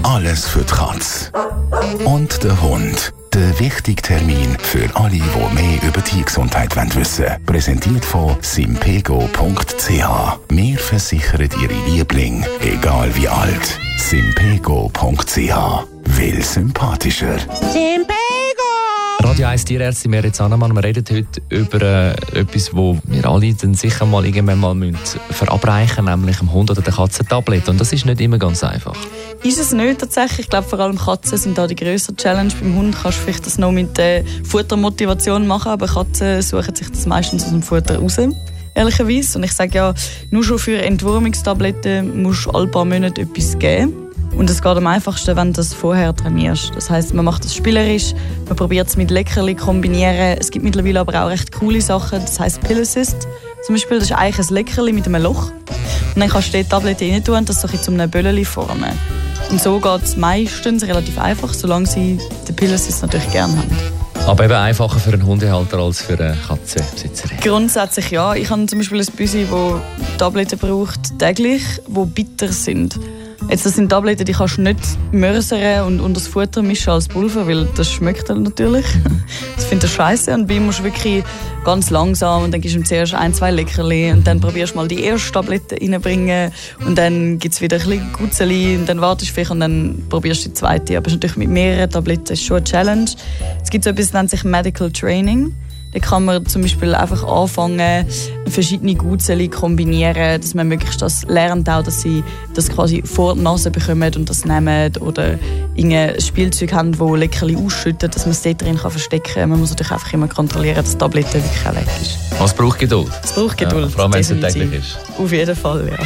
Alles für die Katze. Und der Hund. Der wichtige Termin für alle, die mehr über Tiergesundheit wissen wollen. Präsentiert von simpego.ch. Wir versichern Ihre Lieblinge, egal wie alt. simpego.ch. Will sympathischer. Simpego! Radio 1 Tierärztin Merit Zannemann. Wir reden heute über etwas, wo wir alle dann sicher mal irgendwann mal verabreichen müssen, nämlich dem Hund oder der Katze ein Tablet. Und das ist nicht immer ganz einfach. Ist es nicht tatsächlich. Ich glaube, vor allem Katzen sind da die grössere Challenge. Beim Hund kannst du vielleicht das noch mit der Futtermotivation machen, aber Katzen suchen sich das meistens aus dem Futter raus. Ehrlicherweise. Und ich sage ja, nur schon für Entwurmungstabletten musst du alle paar Monate etwas geben. Und es geht am einfachsten, wenn du das vorher trainierst. Das heisst, man macht das spielerisch, man probiert es mit Leckerli kombinieren. Es gibt mittlerweile aber auch recht coole Sachen, das heisst Pill Assist. Zum Beispiel, das ist eigentlich ein Leckerli mit einem Loch. Und dann kannst du die Tablette rein tun und das so zu einem Böllchen formen. Und so geht es meistens relativ einfach, solange sie den Pill Assist natürlich gerne haben. Aber eben einfacher für einen Hundehalter als für eine Katzenbesitzerin. Grundsätzlich ja. Ich habe zum Beispiel ein Büsi, das Tabletten braucht täglich, die bitter sind. Jetzt, das sind Tabletten, die kannst du nicht mörsern und unter das Futter mischen als Pulver, weil das schmeckt dann natürlich. Das finde ich scheiße. Und bei ihm musst du wirklich ganz langsam und dann gibst du ihm zuerst 1-2 Leckerli und dann probierst du mal die erste Tablette reinbringen und dann gibt es wieder ein bisschen Gutzeli und dann wartest du vielleicht und dann probierst du die zweite. Aber es ist natürlich mit mehreren Tabletten ist schon eine Challenge. Es gibt so etwas, das nennt sich Medical Training. Da kann man zum Beispiel einfach anfangen, verschiedene Gutzeli kombinieren, dass man möglichst das lernt, auch, dass sie das quasi vor die Nase bekommen und das nehmen oder ein Spielzeug haben, das Leckerli ausschüttet, dass man es dort drin verstecken kann. Man muss natürlich einfach immer kontrollieren, dass die Tablette wirklich auch weg ist. Es braucht Geduld. Es braucht Geduld, ja, vor allem, wenn es täglich ist. Auf jeden Fall, ja.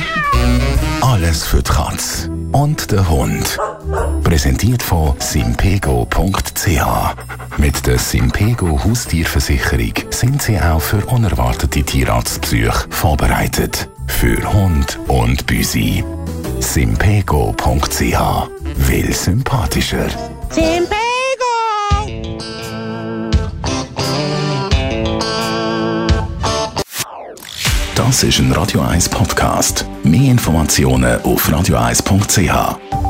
Alles für die Katze. Und der Hund. Präsentiert von simpego.ch. Mit der Simpego Haustierversicherung sind Sie auch für unerwartete Tierarztbesuche vorbereitet. Für Hund und Büsi. Simpego.ch. Will sympathischer. Simpego! Das ist ein Radio 1 Podcast. Mehr Informationen auf radio1.ch.